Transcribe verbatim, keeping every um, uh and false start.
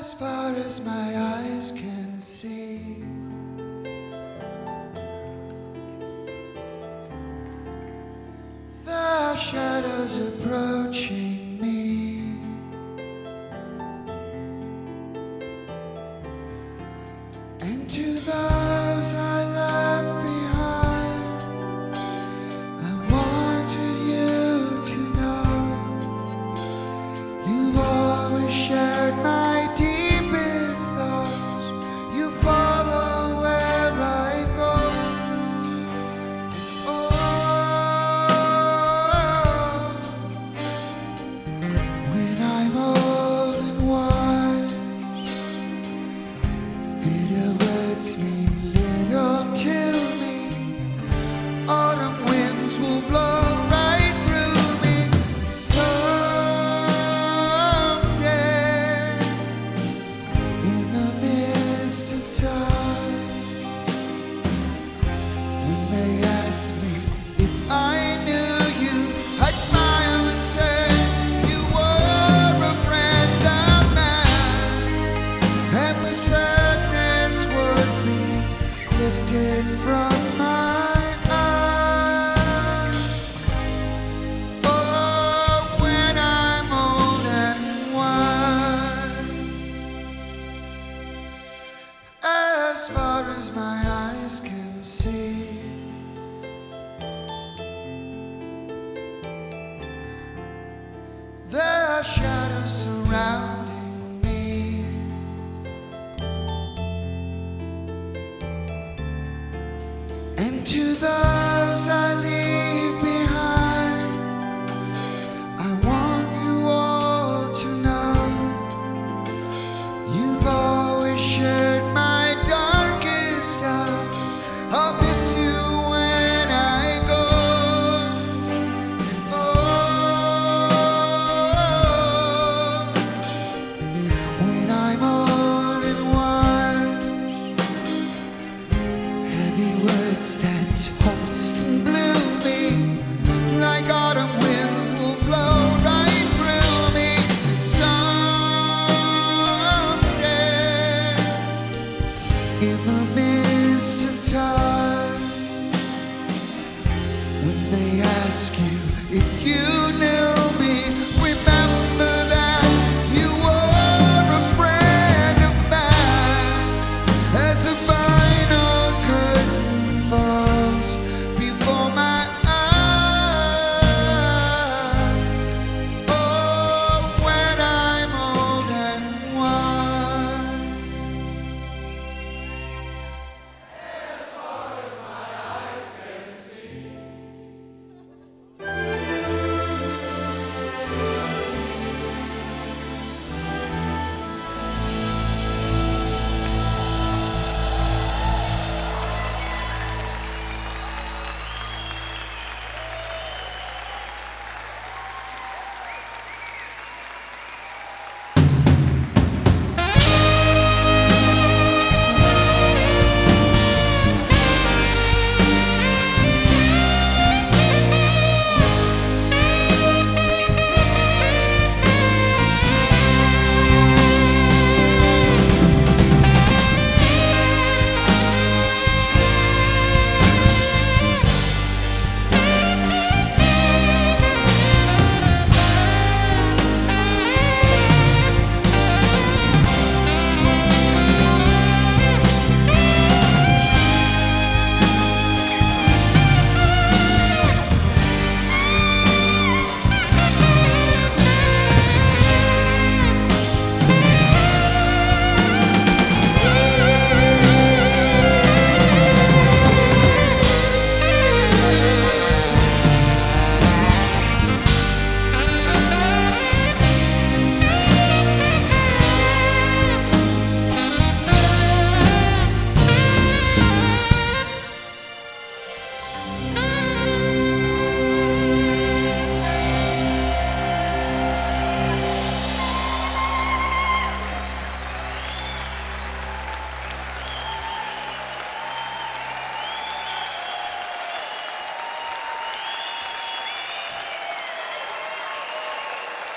As far as my eyes can see, the shadows approaching me, and to those I left behind, I wanted you to know you've always shared my deepest thoughts. You follow where I go. Oh, when I'm old and wise, bitter words mean little to me. Autumn winds will blow right through me. Someday, in the mist of time, when they ask me if I knew you, I'd smile and say you were a friend of mine, and the sadness would be lifted from my eyes. Oh, when I'm old and wise, as far as my eyes can see, there are shadows surrounding me, and to those I leave behind, I want you all to know you've always shared my darkest hours. I'll miss you when I go. Oh, when I'm old and wise, heavy words that toast and blew me, like autumn winds will blow right through me. And someday, in the mist of time, when they ask you if you